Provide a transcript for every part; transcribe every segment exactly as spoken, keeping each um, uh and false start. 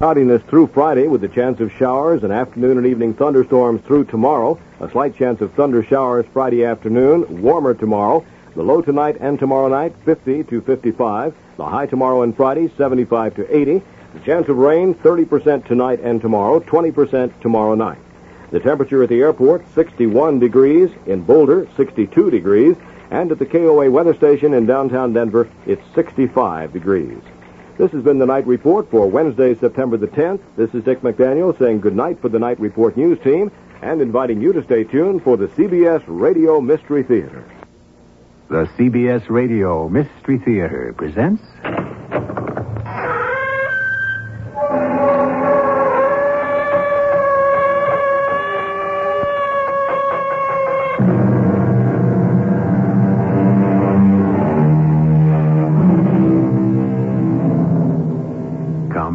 Cloudiness through Friday with a chance of showers and afternoon and evening thunderstorms through tomorrow. A slight chance of thunder showers Friday afternoon. Warmer tomorrow. The low tonight and tomorrow night, fifty to fifty-five. The high tomorrow and Friday, seventy-five to eighty. The chance of rain, thirty percent tonight and tomorrow, twenty percent tomorrow night. The temperature at the airport, sixty-one degrees. In Boulder, sixty-two degrees. And at the K O A weather station in downtown Denver, it's sixty-five degrees. This has been the Night Report for Wednesday, September the tenth. This is Dick McDaniel saying goodnight for the Night Report news team and inviting you to stay tuned for the C B S Radio Mystery Theater. The C B S Radio Mystery Theater presents... Come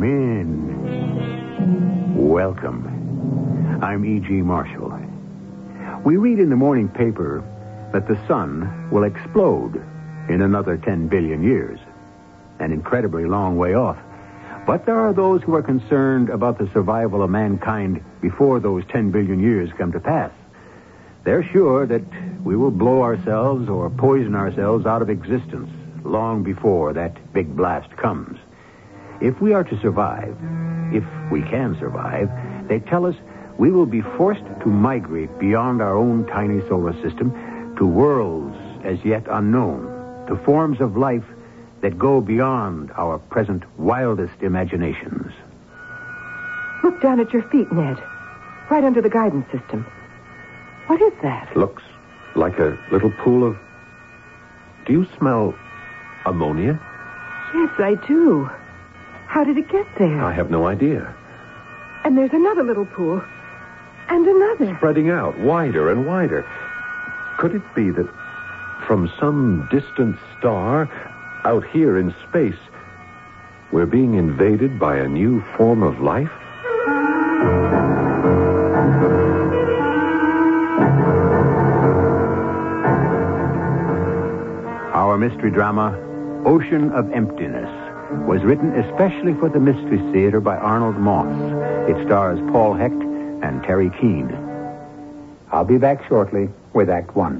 in. Welcome. I'm E G. Marshall. We read in the morning paper that the sun will explode in another ten billion years. An incredibly long way off. But there are those who are concerned about the survival of mankind before those ten billion years come to pass. They're sure that we will blow ourselves or poison ourselves out of existence long before that big blast comes. If we are to survive, if we can survive, they tell us we will be forced to migrate beyond our own tiny solar system to worlds as yet unknown, to forms of life that go beyond our present wildest imaginations. Look down at your feet, Ned. Right under the guidance system. What is that? Looks like a little pool of... Do you smell ammonia? Yes, I do. How did it get there? I have no idea. And there's another little pool. And another. Spreading out, wider and wider. Could it be that from some distant star out here in space, we're being invaded by a new form of life? Our mystery drama, Ocean of Emptiness, was written especially for the Mystery Theater by Arnold Moss. It stars Paul Hecht and Terry Keane. I'll be back shortly with Act One.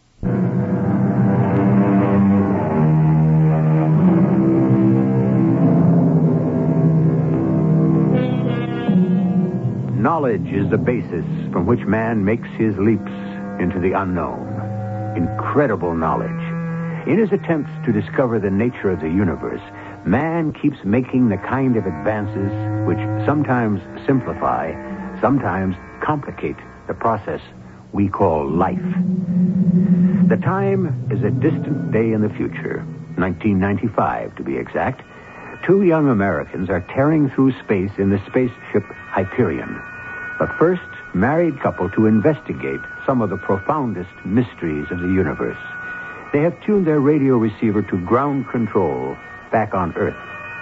Knowledge is the basis from which man makes his leaps into the unknown. Incredible knowledge. In his attempts to discover the nature of the universe, man keeps making the kind of advances which sometimes simplify, sometimes complicate the process we call life. The time is a distant day in the future, nineteen ninety-five to be exact. Two young Americans are tearing through space in the spaceship Hyperion. The first married couple to investigate some of the profoundest mysteries of the universe. They have tuned their radio receiver to ground control back on Earth.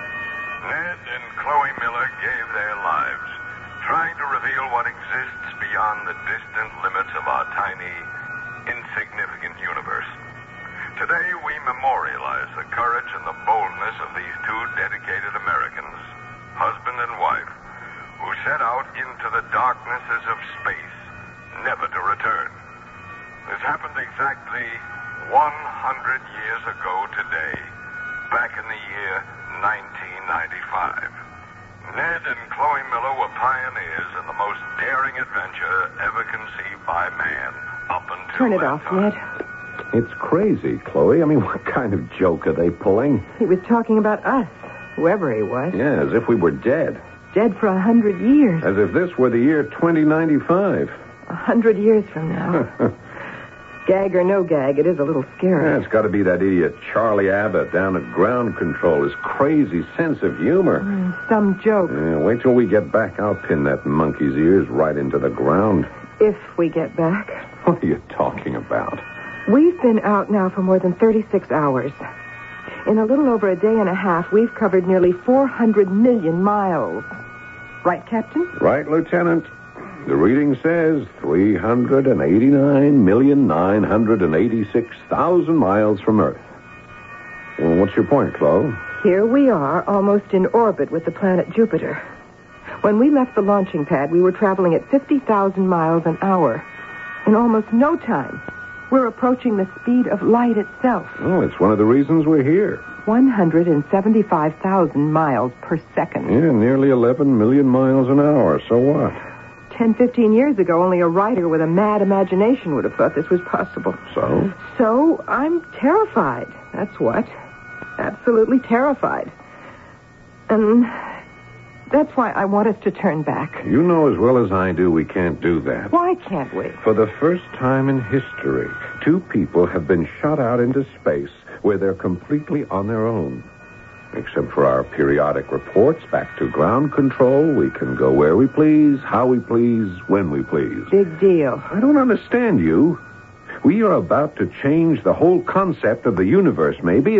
Ned and Chloe Miller gave their lives, trying to reveal what exists beyond the distant limits of our tiny, insignificant universe. Today, we memorialize the courage and the boldness of these two dedicated Americans, husband and wife, who set out into the darknesses of space, never to return. This happened exactly one hundred years ago today, back in the year nineteen ninety-five. Ned and Chloe Miller were pioneers in the most daring adventure ever conceived by man up until Turn it that off, time. Ned. It's crazy, Chloe. I mean, what kind of joke are they pulling? He was talking about us, whoever he was. Yeah, as if we were dead. Dead for a hundred years. As if this were the year twenty ninety-five. A hundred years from now. Gag or no gag, it is a little scary. Yeah, it's got to be that idiot Charlie Abbott down at ground control. His crazy sense of humor. Mm, some joke. Yeah, wait till we get back. I'll pin that monkey's ears right into the ground. If we get back. What are you talking about? We've been out now for more than thirty-six hours. In a little over a day and a half, we've covered nearly four hundred million miles. Right, Captain? Right, Lieutenant. The reading says three hundred eighty-nine million nine hundred eighty-six thousand miles from Earth. Well, what's your point, Chloe? Here we are, almost in orbit with the planet Jupiter. When we left the launching pad, we were traveling at fifty thousand miles an hour. In almost no time, we're approaching the speed of light itself. Oh, it's one of the reasons we're here. one hundred seventy-five thousand miles per second. Yeah, nearly eleven million miles an hour. So what? Ten, fifteen years ago, only a writer with a mad imagination would have thought this was possible. So? So, I'm terrified. That's what. Absolutely terrified. And that's why I want us to turn back. You know as well as I do we can't do that. Why can't we? For the first time in history, two people have been shot out into space where they're completely on their own. Except for our periodic reports back to ground control, we can go where we please, how we please, when we please. Big deal. I don't understand you. We are about to change the whole concept of the universe, maybe.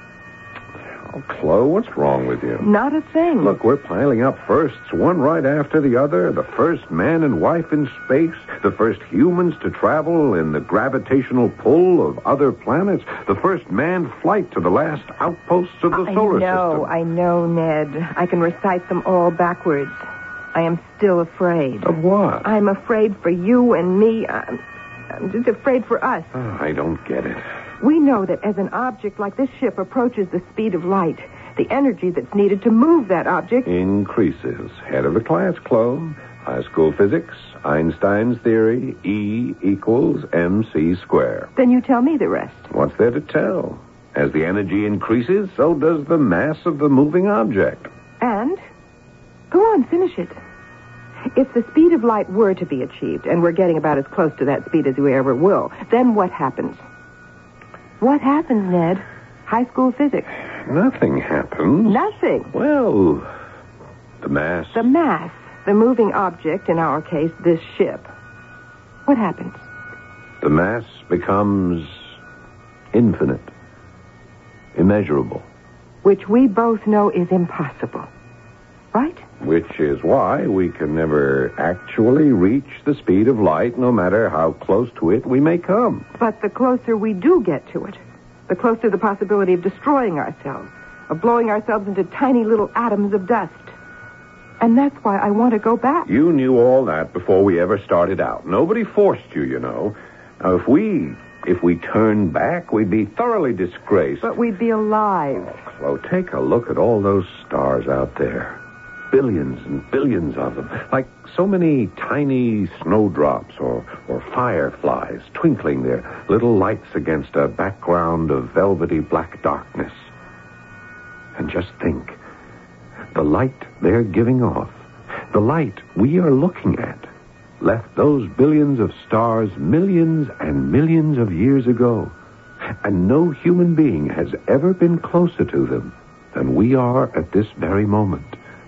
Oh, Chloe, what's wrong with you? Not a thing. Look, we're piling up firsts, one right after the other. The first man and wife in space. The first humans to travel in the gravitational pull of other planets. The first manned flight to the last outposts of the I solar know, system. I know, Ned. I can recite them all backwards. I am still afraid. Of what? I'm afraid for you and me. I'm, I'm just afraid for us. Oh, I don't get it. We know that as an object like this ship approaches the speed of light, the energy that's needed to move that object Increases. Head of the class, Chloe. High school physics, Einstein's theory, E equals mc squared. Then you tell me the rest. What's there to tell? As the energy increases, so does the mass of the moving object. And? Go on, finish it. If the speed of light were to be achieved, and we're getting about as close to that speed as we ever will, then what happens? What happens, Ned? High school physics. Nothing happens. Nothing. Well, the mass. The mass, the moving object, in our case, this ship. What happens? The mass becomes infinite, immeasurable. Which we both know is impossible. Right? Which is why we can never actually reach the speed of light, no matter how close to it we may come. But the closer we do get to it, the closer the possibility of destroying ourselves, of blowing ourselves into tiny little atoms of dust. And that's why I want to go back. You knew all that before we ever started out. Nobody forced you, you know. Now, if we... If we turned back, we'd be thoroughly disgraced. But we'd be alive. Oh, Chloe, take a look at all those stars out there. Billions and billions of them. Like so many tiny snowdrops or, or fireflies twinkling their little lights against a background of velvety black darkness. And just think, the light they're giving off, the light we are looking at, left those billions of stars millions and millions of years ago. And no human being has ever been closer to them than we are at this very moment.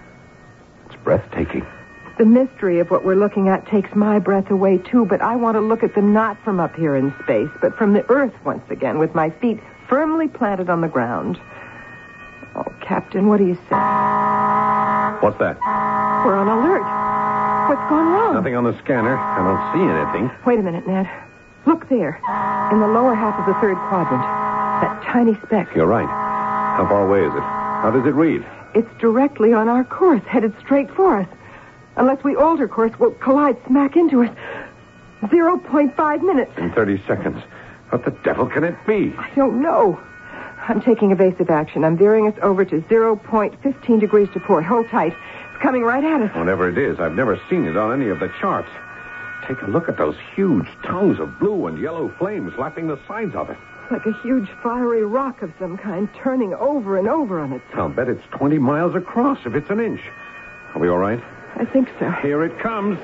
Breathtaking. The mystery of what we're looking at takes my breath away, too, but I want to look at them not from up here in space, but from the Earth once again, with my feet firmly planted on the ground. Oh, Captain, what do you say? What's that? We're on alert. What's gone wrong? Nothing on the scanner. I don't see anything. Wait a minute, Ned. Look there, in the lower half of the third quadrant. That tiny speck. You're right. How far away is it? How does it read? It's directly on our course, headed straight for us. Unless we alter course, we'll collide smack into it. zero point five minutes. In thirty seconds. What the devil can it be? I don't know. I'm taking evasive action. I'm veering us over to zero point one five degrees to port. Hold tight. It's coming right at us. Whatever it is, I've never seen it on any of the charts. Take a look at those huge tongues of blue and yellow flames lapping the sides of it. Like a huge fiery rock of some kind turning over and over on itself. I'll bet it's twenty miles across if it's an inch. Are we all right? I think so. Here it comes.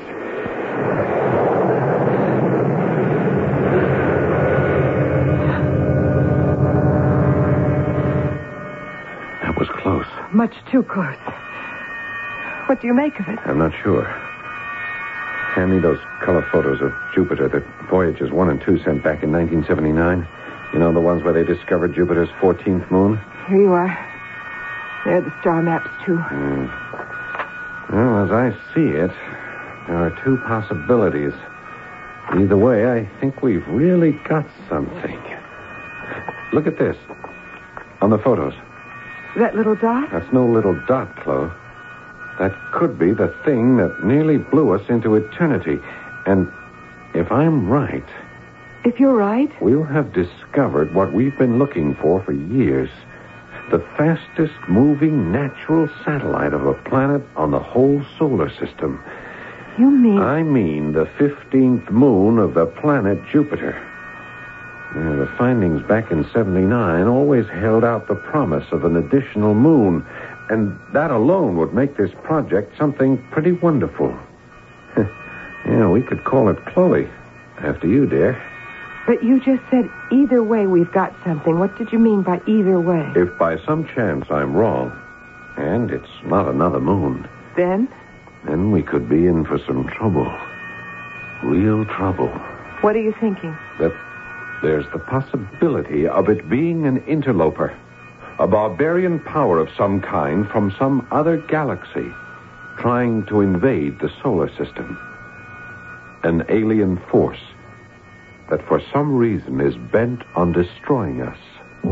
That was close. Much too close. What do you make of it? I'm not sure. Hand me those color photos of Jupiter that Voyagers one and two sent back in nineteen seventy-nine. You know, the ones where they discovered Jupiter's fourteenth moon? Here you are. There are the star maps, too. Mm. Well, as I see it, there are two possibilities. Either way, I think we've really got something. Look at this. On the photos. That little dot? That's no little dot, Chloe. That could be the thing that nearly blew us into eternity. And if I'm right... If you're right? We'll have discovered what we've been looking for for years. The fastest moving natural satellite of a planet on the whole solar system. You mean... I mean the fifteenth moon of the planet Jupiter. Yeah, the findings back in seventy-nine always held out the promise of an additional moon, and that alone would make this project something pretty wonderful. Yeah, we could call it Chloe. After you, dear. But you just said either way we've got something. What did you mean by either way? If by some chance I'm wrong, and it's not another moon... Then? Then we could be in for some trouble. Real trouble. What are you thinking? That there's the possibility of it being an interloper. A barbarian power of some kind from some other galaxy trying to invade the solar system. An alien force that for some reason is bent on destroying us.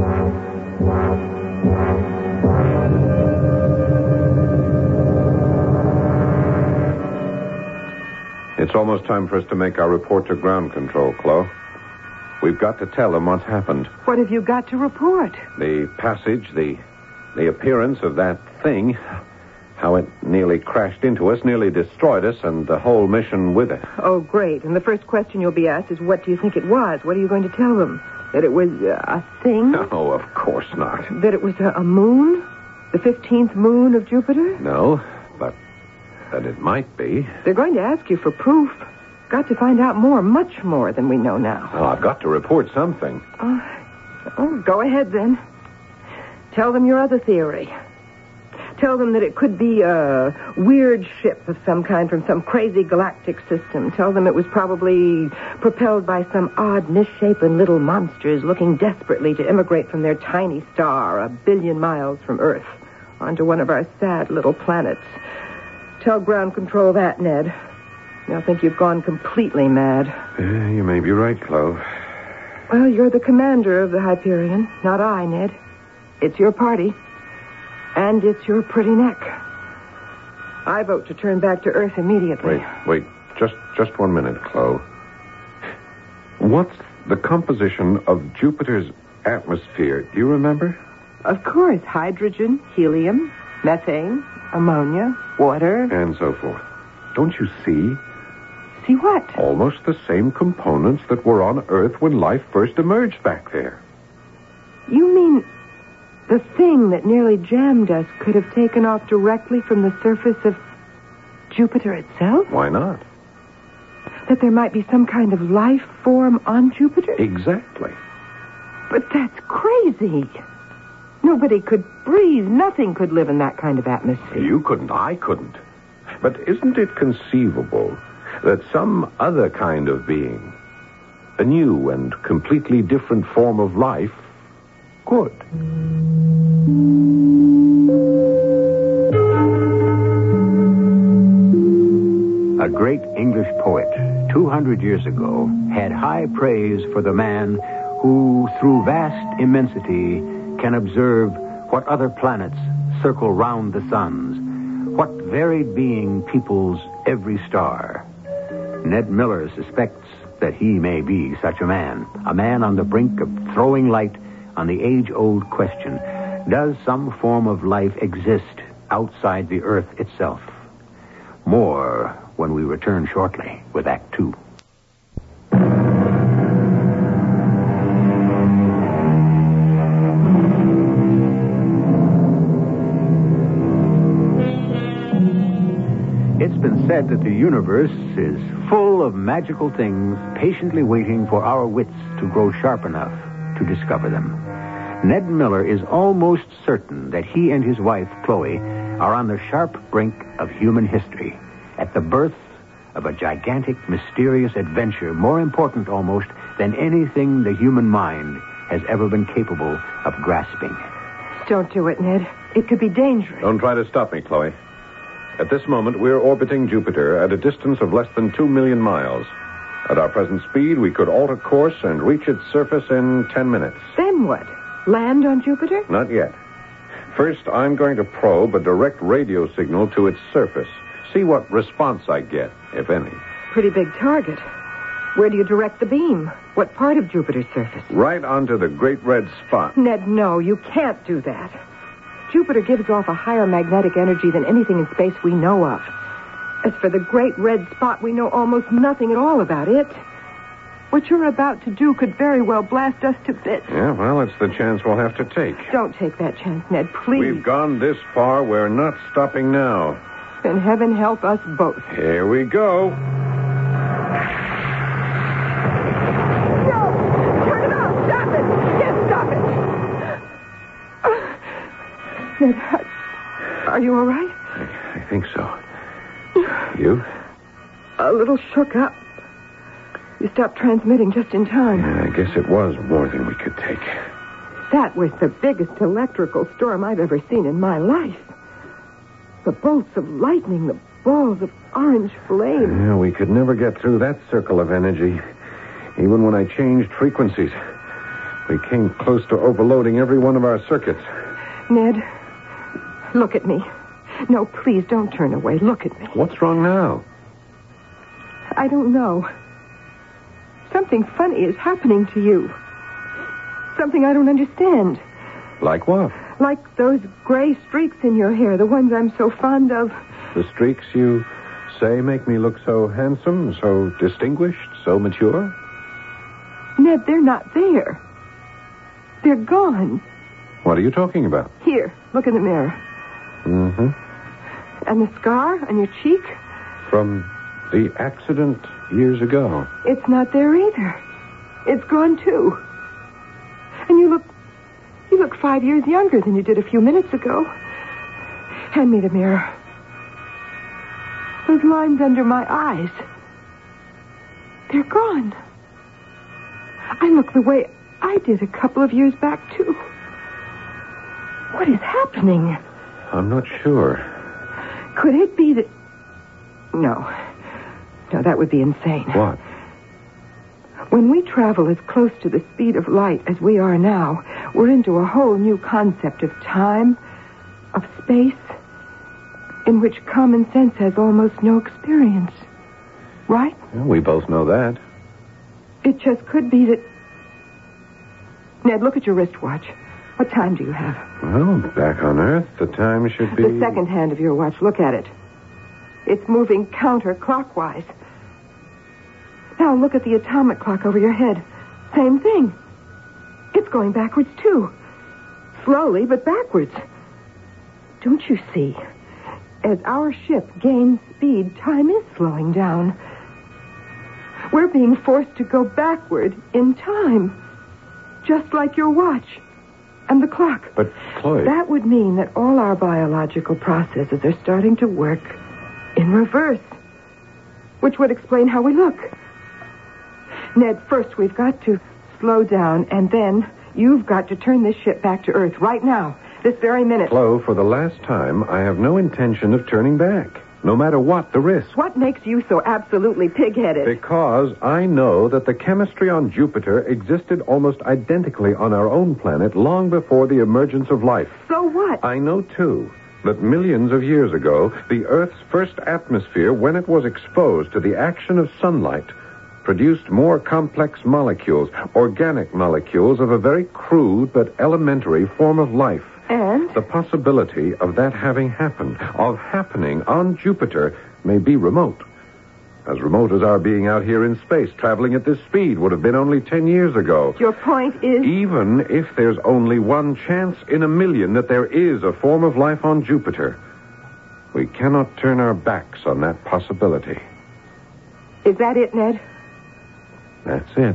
It's almost time for us to make our report to ground control, Chloe. We've got to tell them what's happened. What have you got to report? The passage, the the appearance of that thing, how it nearly crashed into us, nearly destroyed us, and the whole mission with it. Oh, great. And the first question you'll be asked is, what do you think it was? What are you going to tell them? That it was uh, a thing? No, of course not. That it was a, a moon? The fifteenth moon of Jupiter? No, but that it might be. They're going to ask you for proof. Got to find out more, much more than we know now. Oh, I've got to report something. Uh, oh, go ahead, then. Tell them your other theory. Tell them that it could be a weird ship of some kind from some crazy galactic system. Tell them it was probably propelled by some odd, misshapen little monsters looking desperately to immigrate from their tiny star a billion miles from Earth onto one of our sad little planets. Tell ground control that, Ned. They'll think you've gone completely mad. Yeah, you may be right, Chloe. Well, you're the commander of the Hyperion, not I, Ned. It's your party. And it's your pretty neck. I vote to turn back to Earth immediately. Wait, wait. Just just one minute, Chloe. What's the composition of Jupiter's atmosphere? Do you remember? Of course. Hydrogen, helium, methane, ammonia, water. And so forth. Don't you see? See what? Almost the same components that were on Earth when life first emerged back there. You mean... the thing that nearly jammed us could have taken off directly from the surface of Jupiter itself? Why not? That there might be some kind of life form on Jupiter? Exactly. But that's crazy. Nobody could breathe. Nothing could live in that kind of atmosphere. You couldn't. I couldn't. But isn't it conceivable that some other kind of being, a new and completely different form of life, could? A great English poet, two hundred years ago, had high praise for the man who, through vast immensity, can observe what other planets circle round the suns, what varied being peoples every star. Ned Miller suspects that he may be such a man, a man on the brink of throwing light on the age-old question, does some form of life exist outside the Earth itself? More when we return shortly with Act Two. It's been said that the universe is full of magical things patiently waiting for our wits to grow sharp enough to discover them. Ned Miller is almost certain that he and his wife, Chloe, are on the sharp brink of human history, at the birth of a gigantic, mysterious adventure, more important almost than anything the human mind has ever been capable of grasping. Don't do it, Ned. It could be dangerous. Don't try to stop me, Chloe. At this moment, we're orbiting Jupiter at a distance of less than two million miles. At our present speed, we could alter course and reach its surface in ten minutes. Then what? Land on Jupiter? Not yet. First, I'm going to probe a direct radio signal to its surface. See what response I get, if any. Pretty big target. Where do you direct the beam? What part of Jupiter's surface? Right onto the great red spot. Ned, no, you can't do that. Jupiter gives off a higher magnetic energy than anything in space we know of. As for the great red spot, we know almost nothing at all about it. What you're about to do could very well blast us to bits. Yeah, well, it's the chance we'll have to take. Don't take that chance, Ned, please. We've gone this far. We're not stopping now. Then heaven help us both. Here we go. No! Turn it off! Stop it! Yes, stop it! Uh, Ned, are you all right? I, I think so. You? A little shook up. You stopped transmitting just in time. Yeah, I guess it was more than we could take. That was the biggest electrical storm I've ever seen in my life. The bolts of lightning, the balls of orange flame. Yeah, we could never get through that circle of energy. Even when I changed frequencies, we came close to overloading every one of our circuits. Ned, look at me. No, please, don't turn away. Look at me. What's wrong now? I don't know. Something funny is happening to you. Something I don't understand. Like what? Like those gray streaks in your hair, the ones I'm so fond of. The streaks you say make me look so handsome, so distinguished, so mature? Ned, they're not there. They're gone. What are you talking about? Here, look in the mirror. Mm-hmm. And the scar on your cheek? From the accident years ago. It's not there either. It's gone, too. And you look... You look five years younger than you did a few minutes ago. Hand me the mirror. Those lines under my eyes. They're gone. I look the way I did a couple of years back, too. What is happening? I'm not sure. Could it be that... No. No, that would be insane. What? When we travel as close to the speed of light as we are now, we're into a whole new concept of time, of space, in which common sense has almost no experience. Right? Well, we both know that. It just could be that... Ned, look at your wristwatch. What time do you have? Well, back on Earth, the time should be... The second hand of your watch. Look at it. It's moving counterclockwise. Now look at the atomic clock over your head. Same thing. It's going backwards, too. Slowly, but backwards. Don't you see? As our ship gains speed, time is slowing down. We're being forced to go backward in time. Just like your watch and the clock. But, Chloe... That would mean that all our biological processes are starting to work in reverse, which would explain how we look. Ned, first we've got to slow down, and then you've got to turn this ship back to Earth right now, this very minute. Chloe, for the last time, I have no intention of turning back, no matter what the risk. What makes you so absolutely pig-headed? Because I know that the chemistry on Jupiter existed almost identically on our own planet long before the emergence of life. So what? I know, too, that millions of years ago, the Earth's first atmosphere, when it was exposed to the action of sunlight, produced more complex molecules, organic molecules of a very crude but elementary form of life. And? The possibility of that having happened, of happening on Jupiter, may be remote. As remote as our being out here in space, traveling at this speed, would have been only ten years ago. Your point is... Even if there's only one chance in a million that there is a form of life on Jupiter, we cannot turn our backs on that possibility. Is that it, Ned? That's it.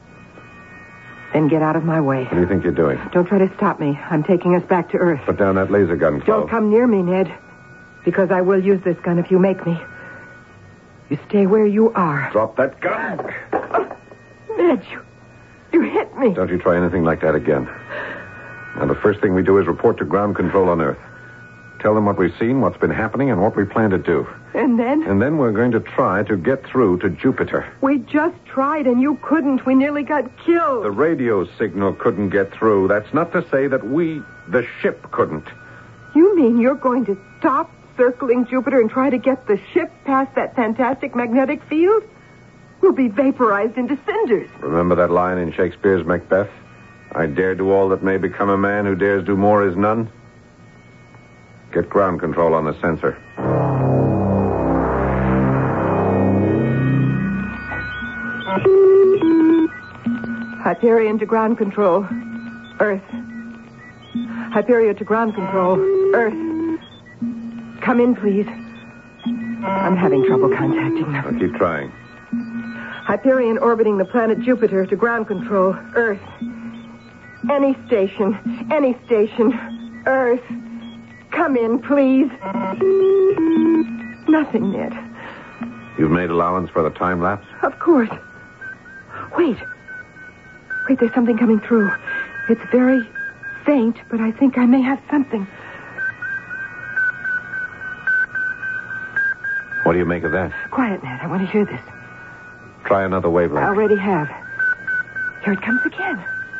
Then get out of my way. What do you think you're doing? Don't try to stop me. I'm taking us back to Earth. Put down that laser gun, Chloe. Don't come near me, Ned. Because I will use this gun if you make me. You stay where you are. Drop that gun. Oh, Ned, you, you hit me. Don't you try anything like that again. Now, the first thing we do is report to ground control on Earth. Tell them what we've seen, what's been happening, and what we plan to do. And then? And then we're going to try to get through to Jupiter. We just tried, and you couldn't. We nearly got killed. The radio signal couldn't get through. That's not to say that we, the ship, couldn't. You mean you're going to stop circling Jupiter and try to get the ship past that fantastic magnetic field? We'll be vaporized into cinders. Remember that line in Shakespeare's Macbeth? I dare do all that may become a man who dares do more is none. Get ground control on the sensor. Hyperion to ground control. Earth. Hyperion to ground control. Earth. Come in, please. I'm having trouble contacting them. I'll keep trying. Hyperion orbiting the planet Jupiter to ground control. Earth. Any station. Any station. Earth. Come in, please. Nothing, Ned. You've made allowance for the time lapse? Of course. Wait. Wait, there's something coming through. It's very faint, but I think I may have something. What do you make of that? Quiet, Ned. I want to hear this. Try another wavelength. I already have. Here it comes again.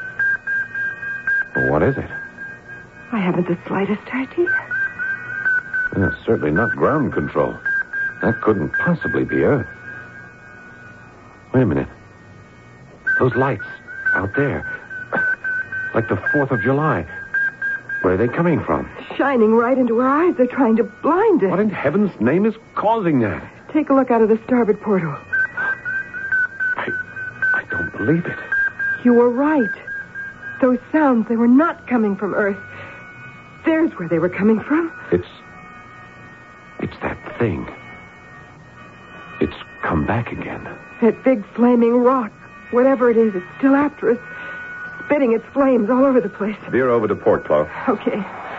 Well, what is it? I haven't the slightest idea. Well, it's certainly not ground control. That couldn't possibly be Earth. Wait a minute. Those lights out there. Like the fourth of July. Where are they coming from? Shining right into our eyes. They're trying to blind us. What in heaven's name is causing that? Take a look out of the starboard portal. I, I don't believe it. You were right. Those sounds, they were not coming from Earth. There's where they were coming from. It's... It's that thing. It's come back again. That big flaming rock. Whatever it is, it's still after us. Spitting its flames all over the place. Veer over to port, Chloe. Okay.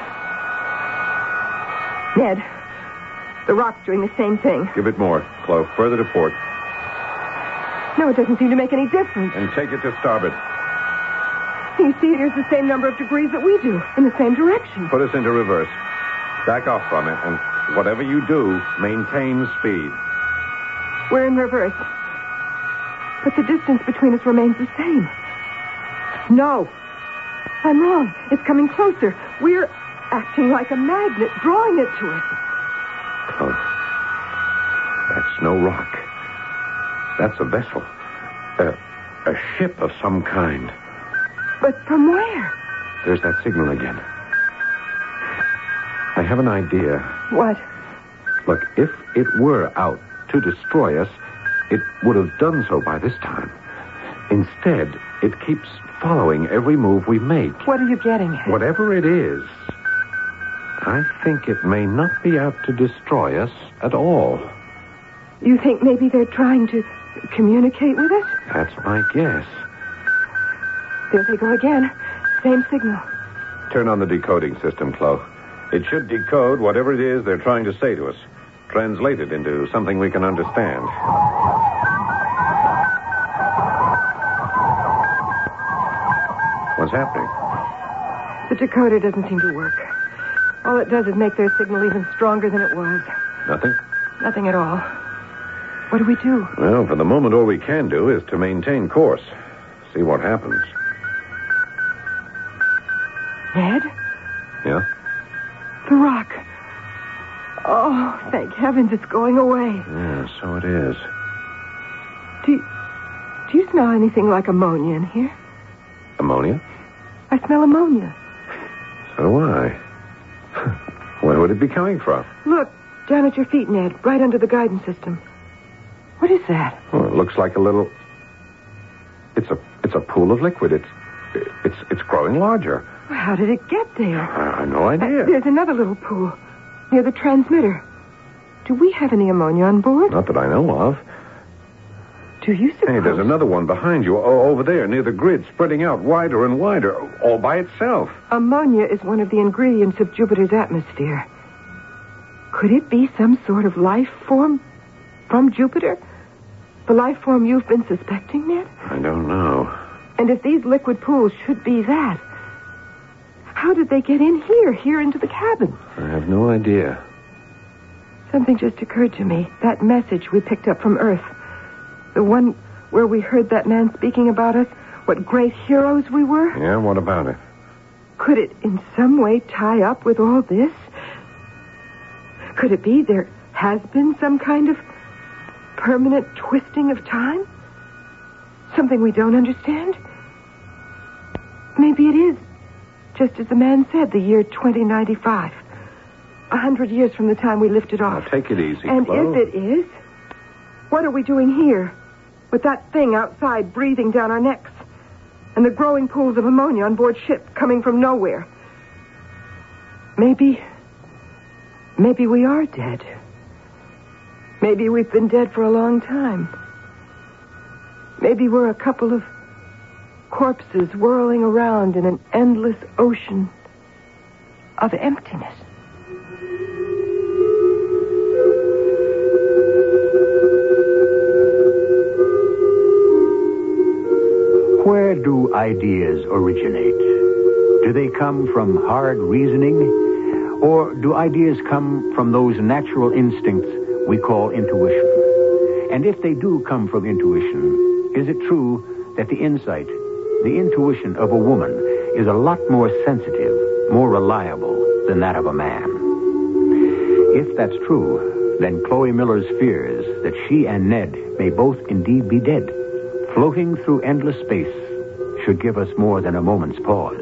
Ned, the rock's doing the same thing. Give it more, Chloe. Further to port. No, it doesn't seem to make any difference. And take it to starboard. You see, there's the same number of degrees that we do, in the same direction. Put us into reverse. Back off from it, and whatever you do, maintain speed. We're in reverse. But the distance between us remains the same. No. I'm wrong. It's coming closer. We're acting like a magnet, drawing it to us. Chloe, that's no rock. That's a vessel. A, a ship of some kind. But from where? There's that signal again. I have an idea. What? Look, if it were out to destroy us, it would have done so by this time. Instead, it keeps following every move we make. What are you getting at? Whatever it is, I think it may not be out to destroy us at all. You think maybe they're trying to communicate with us? That's my guess. There they go again. Same signal. Turn on the decoding system, Chloe. It should decode whatever it is they're trying to say to us. Translate it into something we can understand. What's happening? The decoder doesn't seem to work. All it does is make their signal even stronger than it was. Nothing? Nothing at all. What do we do? Well, for the moment, all we can do is to maintain course. See what happens. Ned? Yeah? The rock. Oh, thank heavens it's going away. Yeah, so it is. Do you, do you smell anything like ammonia in here? Ammonia? I smell ammonia. So do I. Where would it be coming from? Look, down at your feet, Ned, right under the guidance system. What is that? Well, it looks like a little... It's a it's a pool of liquid. It's it's it's growing larger. Well, how did it get there? I have no idea. Uh, there's another little pool near the transmitter. Do we have any ammonia on board? Not that I know of. Do you suppose? Hey, there's another one behind you, o- over there, near the grid, spreading out wider and wider, all by itself. Ammonia is one of the ingredients of Jupiter's atmosphere. Could it be some sort of life form from Jupiter? The life form you've been suspecting, Ned? I don't know. And if these liquid pools should be that, how did they get in here, here into the cabin? I have no idea. Something just occurred to me. That message we picked up from Earth. The one where we heard that man speaking about us, what great heroes we were. Yeah, what about it? Could it in some way tie up with all this? Could it be there has been some kind of permanent twisting of time? Something we don't understand? Maybe it is, just as the man said, the year twenty ninety-five. A hundred years from the time we lifted off. Now, take it easy, And Chloe. if it is, what are we doing here? With that thing outside breathing down our necks. And the growing pools of ammonia on board ship coming from nowhere. Maybe... Maybe we are dead. Maybe we've been dead for a long time. Maybe we're a couple of corpses whirling around in an endless ocean of emptiness. Where do ideas originate? Do they come from hard reasoning? Or do ideas come from those natural instincts we call intuition? And if they do come from intuition, is it true that the insight, the intuition of a woman is a lot more sensitive, more reliable than that of a man? If that's true, then Chloe Miller's fears that she and Ned may both indeed be dead, floating through endless space, should give us more than a moment's pause.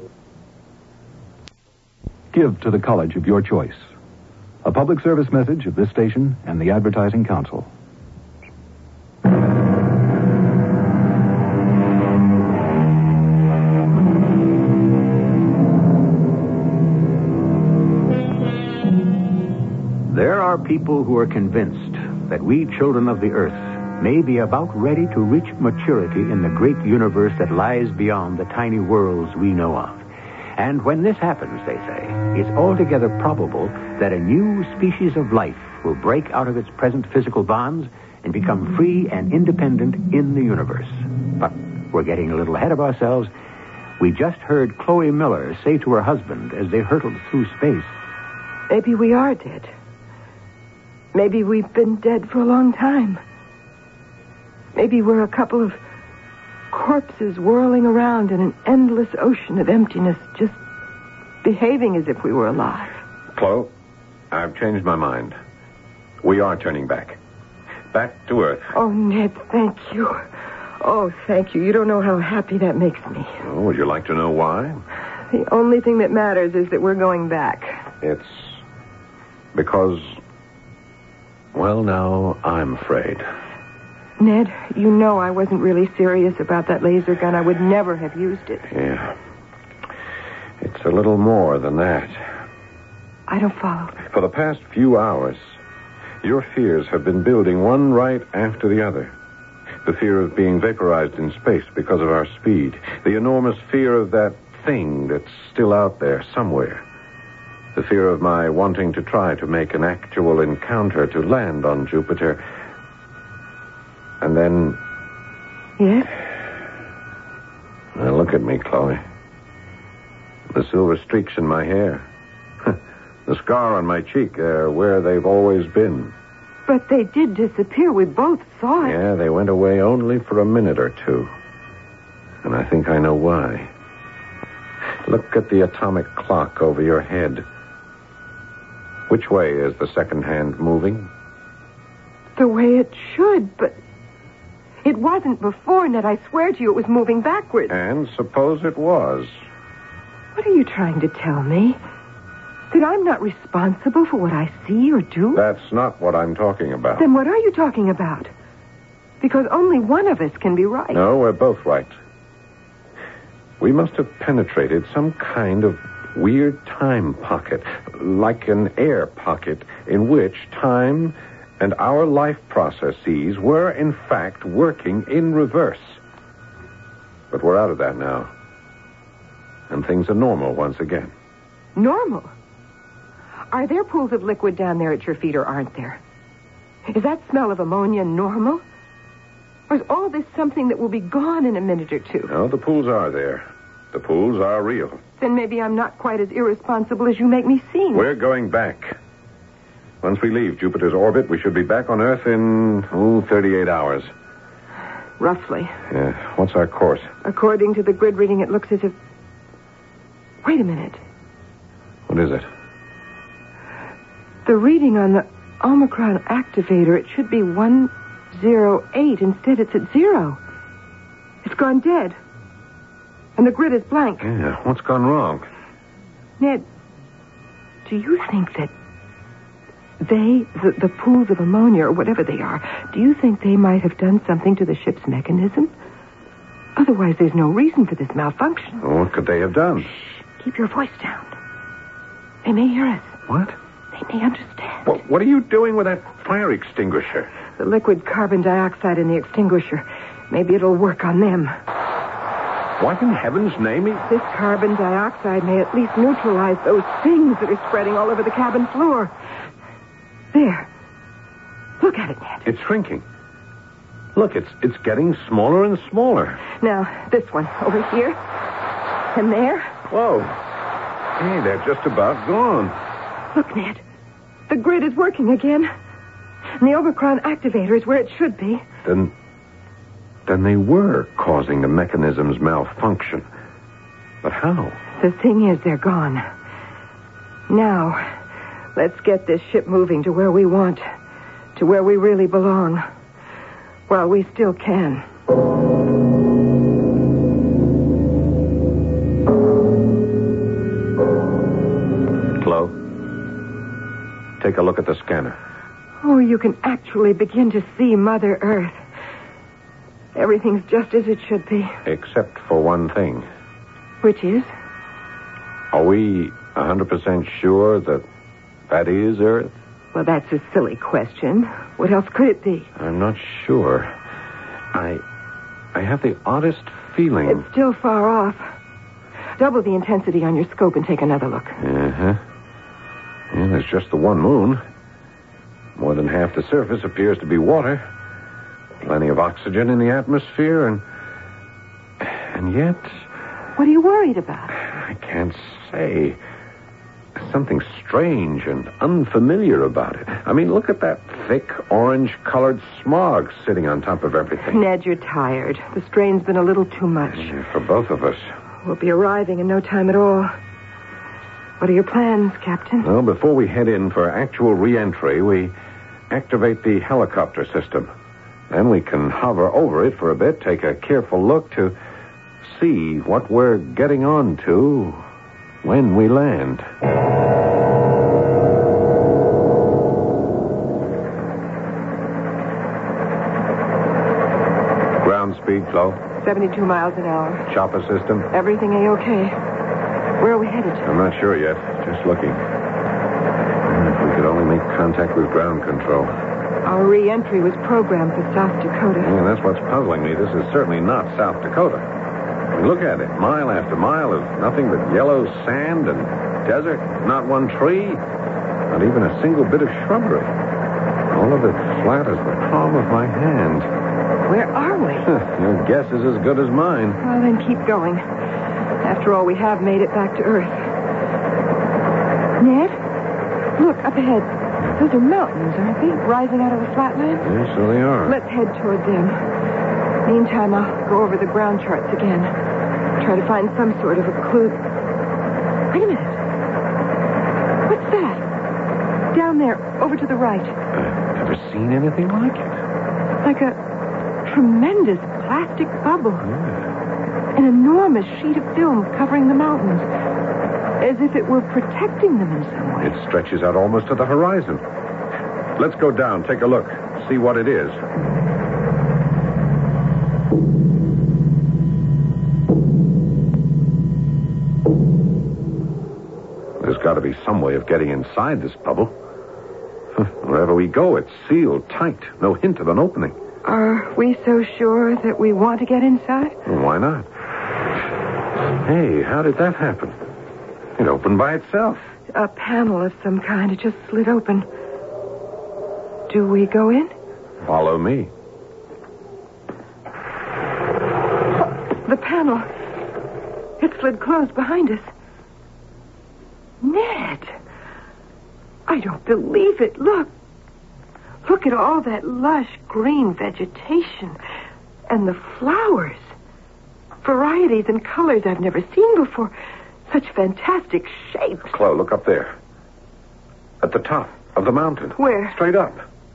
Give to the college of your choice. A public service message of this station and the Advertising Council. There are people who are convinced that we children of the earth may be about ready to reach maturity in the great universe that lies beyond the tiny worlds we know of. And when this happens, they say, it's altogether probable that a new species of life will break out of its present physical bonds and become free and independent in the universe. But we're getting a little ahead of ourselves. We just heard Chloe Miller say to her husband as they hurtled through space, Maybe we are dead. Maybe we've been dead for a long time. Maybe we're a couple of corpses whirling around in an endless ocean of emptiness, just behaving as if we were alive. Chloe, I've changed my mind. We are turning back. Back to Earth. Oh, Ned, thank you. Oh, thank you. You don't know how happy that makes me. Oh, would you like to know why? The only thing that matters is that we're going back. It's because, well, now I'm afraid. Ned, you know I wasn't really serious about that laser gun. I would never have used it. Yeah. It's a little more than that. I don't follow. For the past few hours, your fears have been building one right after the other. The fear of being vaporized in space because of our speed. The enormous fear of that thing that's still out there somewhere. The fear of my wanting to try to make an actual encounter to land on Jupiter. And then... Yes? Now look at me, Chloe. The silver streaks in my hair. The scar on my cheek are where they've always been. But they did disappear. We both saw it. Yeah, they went away only for a minute or two. And I think I know why. Look at the atomic clock over your head. Which way is the second hand moving? The way it should, but... It wasn't before, Ned. I swear to you it was moving backwards. And suppose it was. What are you trying to tell me? That I'm not responsible for what I see or do? That's not what I'm talking about. Then what are you talking about? Because only one of us can be right. No, we're both right. We must have penetrated some kind of weird time pocket, like an air pocket, in which time and our life processes were, in fact, working in reverse. But we're out of that now. And things are normal once again. Normal? Are there pools of liquid down there at your feet, or aren't there? Is that smell of ammonia normal? Or is all this something that will be gone in a minute or two? No, the pools are there. The pools are real. Then maybe I'm not quite as irresponsible as you make me seem. We're going back. Once we leave Jupiter's orbit, we should be back on Earth in, oh, thirty-eight hours. Roughly. Yeah. What's our course? According to the grid reading, it looks as if... Wait a minute. What is it? The reading on the Omicron activator, it should be one zero eight. Instead, it's at zero. It's gone dead. And the grid is blank. Yeah, what's gone wrong? Ned, do you think that they, the, the pools of ammonia or whatever they are, do you think they might have done something to the ship's mechanism? Otherwise, there's no reason for this malfunction. Well, what could they have done? Shh, keep your voice down. They may hear us. What? They may understand. What, what are you doing with that fire extinguisher? The liquid carbon dioxide in the extinguisher. Maybe it'll work on them. What in heaven's name is... This carbon dioxide may at least neutralize those things that are spreading all over the cabin floor. There. Look at it, Ned. It's shrinking. Look, it's it's getting smaller and smaller. Now, this one over here. And there. Whoa. Hey, they're just about gone. Look, Ned. The grid is working again. And the Omicron activator is where it should be. Then... Then they were causing the mechanism's malfunction. But how? The thing is, they're gone. Now, let's get this ship moving to where we want. To where we really belong. While we still can. Chloe, take a look at the scanner. Oh, you can actually begin to see Mother Earth. Everything's just as it should be. Except for one thing. Which is? Are we one hundred percent sure that that is Earth? Well, that's a silly question. What else could it be? I'm not sure. I... I have the oddest feeling... It's still far off. Double the intensity on your scope and take another look. Uh-huh. Yeah, there's just the one moon. More than half the surface appears to be water. Plenty of oxygen in the atmosphere, and... And yet... What are you worried about? I can't say. There's something strange and unfamiliar about it. I mean, look at that thick, orange-colored smog sitting on top of everything. Ned, you're tired. The strain's been a little too much. Yeah, for both of us. We'll be arriving in no time at all. What are your plans, Captain? Well, before we head in for actual re-entry, we activate the helicopter system. Then we can hover over it for a bit, take a careful look to see what we're getting on to when we land. Ground speed, Flo. seventy-two miles an hour. Chopper system. Everything A-okay. Where are we headed? I'm not sure yet. Just looking. If we could only make contact with ground control. Our re-entry was programmed for South Dakota. Yeah, that's what's puzzling me. This is certainly not South Dakota. I mean, look at it. Mile after mile of nothing but yellow sand and desert. Not one tree. Not even a single bit of shrubbery. All of it flat as the palm of my hand. Where are we? Your guess is as good as mine. Well, then keep going. After all, we have made it back to Earth. Ned? Look, up ahead. Those are mountains, aren't they? Rising out of the flatland? Yeah, so they are. Let's head toward them. Meantime, I'll go over the ground charts again. Try to find some sort of a clue. Wait a minute. What's that? Down there, over to the right. I've never seen anything like it. Like a tremendous plastic bubble. Yeah. An enormous sheet of film covering the mountains. As if it were protecting them in some way. It stretches out almost to the horizon. Let's go down, take a look, see what it is. There's got to be some way of getting inside this bubble. Wherever we go, it's sealed tight. No hint of an opening. Are we so sure that we want to get inside? Well, why not? Hey, how did that happen? It opened by itself. A panel of some kind. It just slid open. Do we go in? Follow me. The panel. It slid closed behind us. Ned. I don't believe it. Look. Look at all that lush green vegetation. And the flowers. Varieties and colors I've never seen before. Such fantastic shapes. Chloe, look up there. At the top. of the mountain. Where? Straight up.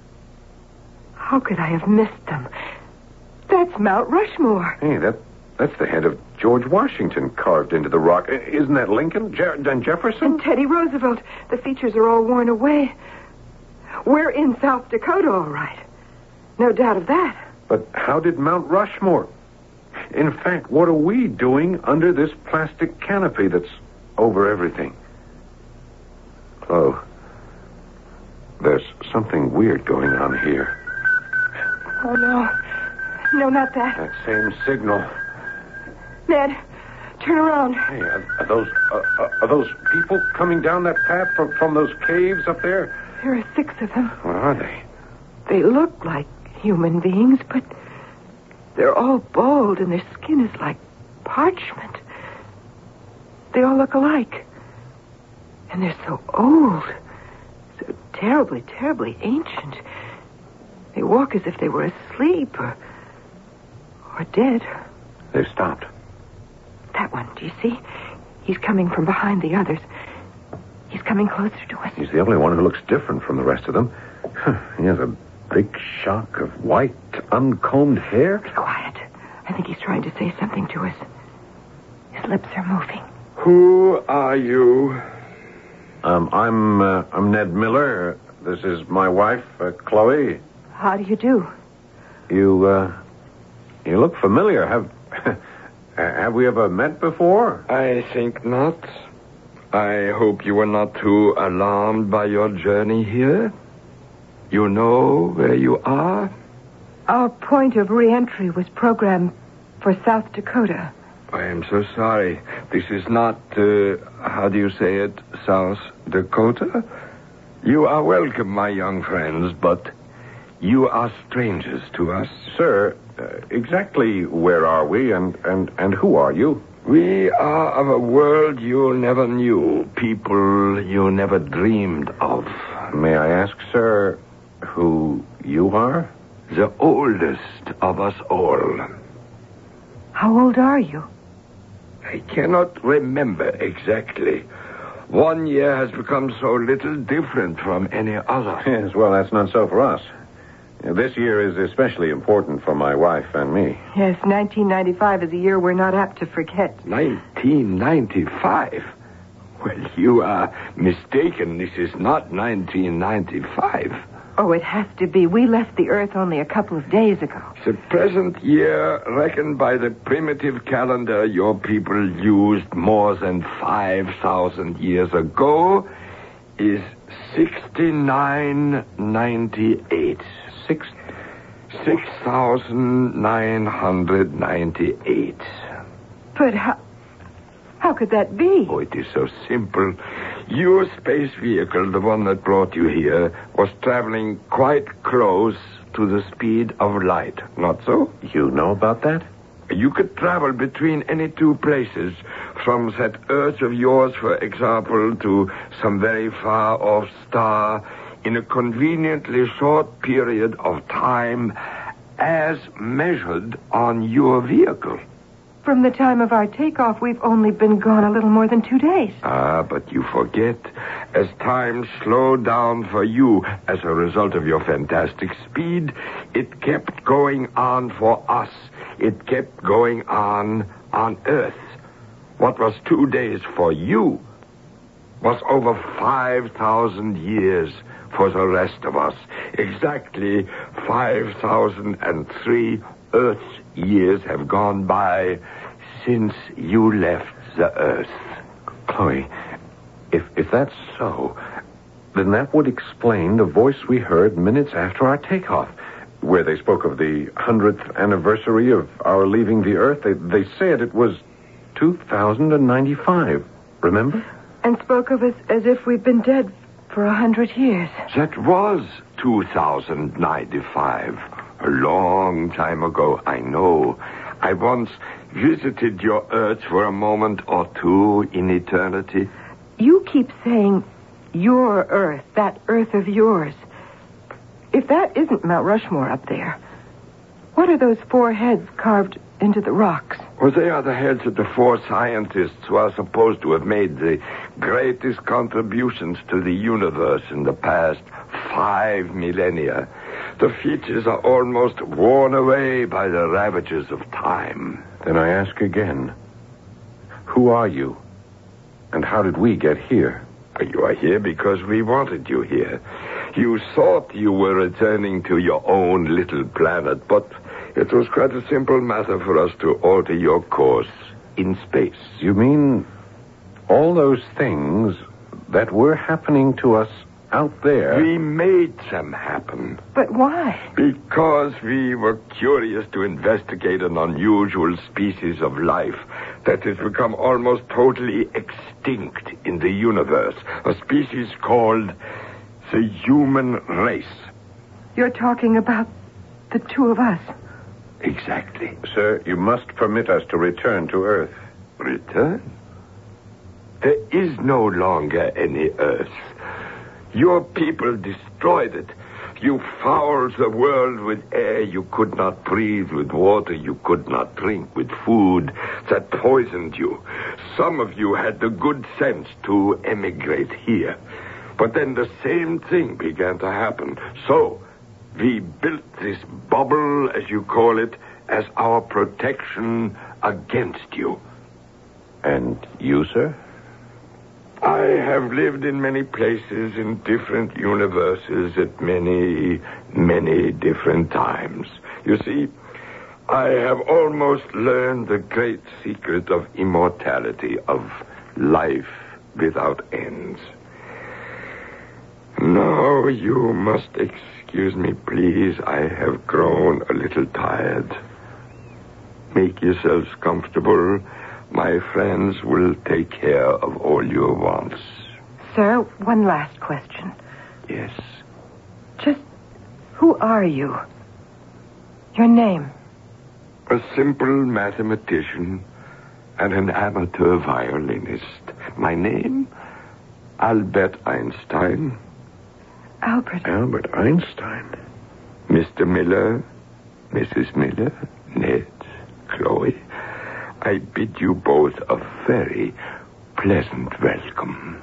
How could I have missed them? That's Mount Rushmore. Hey, that that's the head of George Washington carved into the rock. Isn't that Lincoln? Je- and Jefferson? And Teddy Roosevelt. The features are all worn away. We're in South Dakota, all right. No doubt of that. But how did Mount Rushmore? In fact, what are we doing under this plastic canopy that's over everything? Chloe, there's something weird going on here. Oh, no. No, not that. That same signal. Ned, turn around. Hey, are, are those uh, are those people coming down that path from, from those caves up there? There are six of them. What are they? They look like human beings, but they're all bald and their skin is like parchment. They all look alike. And they're so old. So terribly, terribly ancient. They walk as if they were asleep or, or dead. They've stopped. That one, do you see? He's coming from behind the others. He's coming closer to us. He's the only one who looks different from the rest of them. He has a big shock of white, uncombed hair. Be quiet. I think he's trying to say something to us. His lips are moving. Who are you? Um, I'm uh, I'm Ned Miller. This is my wife, uh, Chloe. How do you do? You uh, you look familiar. Have have we ever met before? I think not. I hope you were not too alarmed by your journey here. You know where you are? Our point of re-entry was programmed for South Dakota. I am so sorry. This is not, uh, how do you say it, South Dakota? You are welcome, my young friends, but you are strangers to us. Sir, uh, exactly where are we and, and, and who are you? We are of a world you never knew, people you never dreamed of. May I ask, sir, who you are? The oldest of us all. How old are you? I cannot remember exactly. One year has become so little different from any other. Yes, well, that's not so for us. This year is especially important for my wife and me. Yes, nineteen ninety-five is a year we're not apt to forget. nineteen ninety-five? Well, you are mistaken. This is not nineteen ninety-five. Oh, it has to be. We left the Earth only a couple of days ago. The present year, reckoned by the primitive calendar your people used more than five thousand years ago, is sixty-nine ninety-eight. Six... six thousand nine hundred ninety-eight. But how... How could that be? Oh, it is so simple. Your space vehicle, the one that brought you here, was traveling quite close to the speed of light. Not so? You know about that? You could travel between any two places, from that Earth of yours, for example, to some very far-off star, in a conveniently short period of time, as measured on your vehicle. From the time of our takeoff, we've only been gone a little more than two days. Ah, but you forget. As time slowed down for you as a result of your fantastic speed, it kept going on for us. It kept going on on Earth. What was two days for you was over five thousand years for the rest of us. Exactly five thousand three Earth's years have gone by since you left the Earth. Chloe, if if that's so, then that would explain the voice we heard minutes after our takeoff, where they spoke of the hundredth anniversary of our leaving the Earth. They, they said it was two thousand ninety-five, remember? And spoke of us as if we'd been dead for a hundred years. That was two thousand ninety-five. A long time ago, I know. I once visited your Earth for a moment or two in eternity. You keep saying your Earth, that Earth of yours. If that isn't Mount Rushmore up there, what are those four heads carved into the rocks? Well, they are the heads of the four scientists who are supposed to have made the greatest contributions to the universe in the past five millennia. The features are almost worn away by the ravages of time. Then I ask again, who are you? And how did we get here? You are here because we wanted you here. You thought you were returning to your own little planet, but it was quite a simple matter for us to alter your course in space. You mean all those things that were happening to us out there? We made them happen. But why? Because we were curious to investigate an unusual species of life that has become almost totally extinct in the universe. A species called the human race. You're talking about the two of us. Exactly. Sir, you must permit us to return to Earth. Return? There is no longer any Earth. Your people destroyed it. You fouled the world with air you could not breathe, with water you could not drink, with food that poisoned you. Some of you had the good sense to emigrate here. But then the same thing began to happen. So, we built this bubble, as you call it, as our protection against you. And you, sir? I have lived in many places, in different universes, at many, many different times. You see, I have almost learned the great secret of immortality, of life without ends. Now you must excuse me, please. I have grown a little tired. Make yourselves comfortable. My friends will take care of all your wants. Sir, one last question. Yes. Just who are you? Your name? A simple mathematician and an amateur violinist. My name? Albert Einstein. Albert. Albert Einstein. Mister Miller, Missus Miller, Ned, Chloe, I bid you both a very pleasant welcome.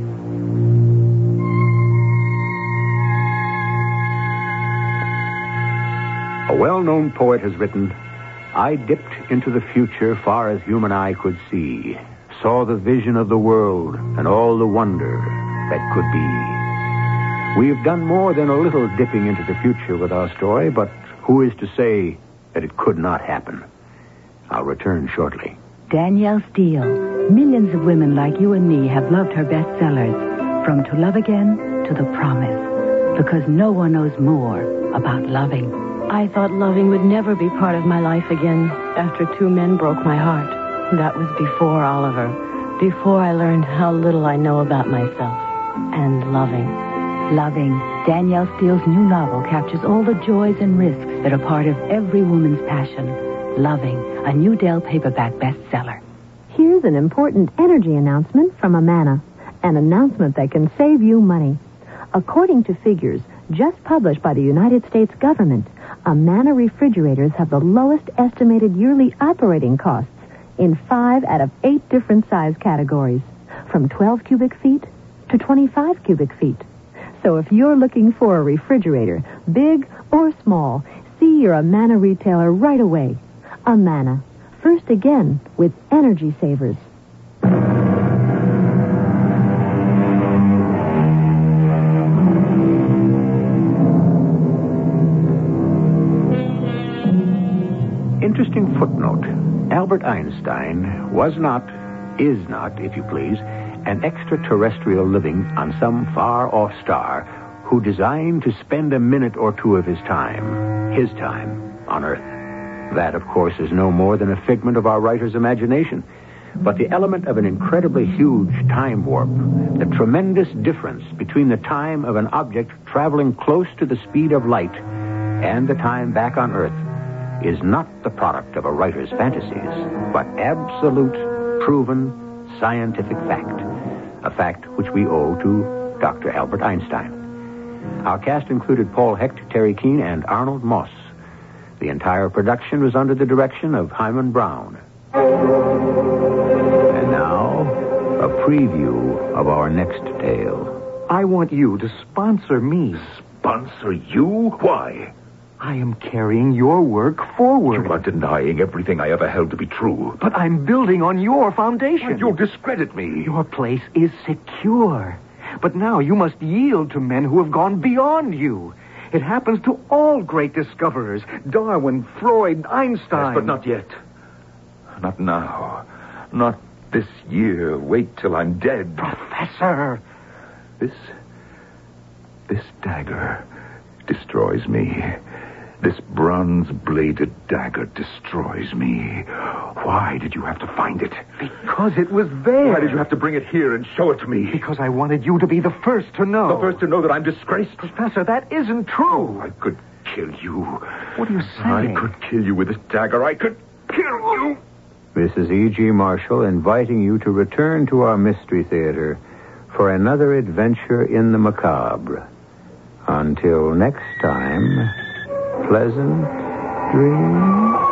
A well-known poet has written, I dipped into the future far as human eye could see, saw the vision of the world and all the wonder that could be. We've done more than a little dipping into the future with our story, but who is to say that it could not happen? I'll return shortly. Danielle Steele. Millions of women like you and me have loved her bestsellers, from To Love Again to The Promise, because no one knows more about loving. I thought loving would never be part of my life again after two men broke my heart. That was before Oliver, before I learned how little I know about myself and loving. Loving. Danielle Steele's new novel captures all the joys and risks that are part of every woman's passion. Loving, a new Dell paperback bestseller. Here's an important energy announcement from Amana. An announcement that can save you money. According to figures just published by the United States government, Amana refrigerators have the lowest estimated yearly operating costs in five out of eight different size categories, from twelve cubic feet to twenty-five cubic feet. So if you're looking for a refrigerator, big or small, see your Amana retailer right away. Amana. First again with energy savers. Interesting footnote. Albert Einstein was not, is not, if you please, an extraterrestrial living on some far-off star who designed to spend a minute or two of his time, his time, on Earth. That, of course, is no more than a figment of our writer's imagination. But the element of an incredibly huge time warp, the tremendous difference between the time of an object traveling close to the speed of light and the time back on Earth, is not the product of a writer's fantasies, but absolute, proven, scientific fact. A fact which we owe to Doctor Albert Einstein. Our cast included Paul Hecht, Terry Keane, and Arnold Moss. The entire production was under the direction of Hyman Brown. And now, a preview of our next tale. I want you to sponsor me. Sponsor you? Why? I am carrying your work forward. You are denying everything I ever held to be true. But I'm building on your foundation. Why, you'll discredit me. Your place is secure. But now you must yield to men who have gone beyond you. It happens to all great discoverers. Darwin, Freud, Einstein. Yes, but not yet. Not now. Not this year. Wait till I'm dead. Professor! This... This dagger destroys me. This bronze-bladed dagger destroys me. Why did you have to find it? Because it was there. Why did you have to bring it here and show it to me? Because I wanted you to be the first to know. The first to know that I'm disgraced? Professor, that isn't true. Oh, I could kill you. What are you saying? I could kill you with this dagger. I could kill you. This is E G. Marshall inviting you to return to our Mystery Theater for another adventure in the macabre. Until next time, pleasant dreams.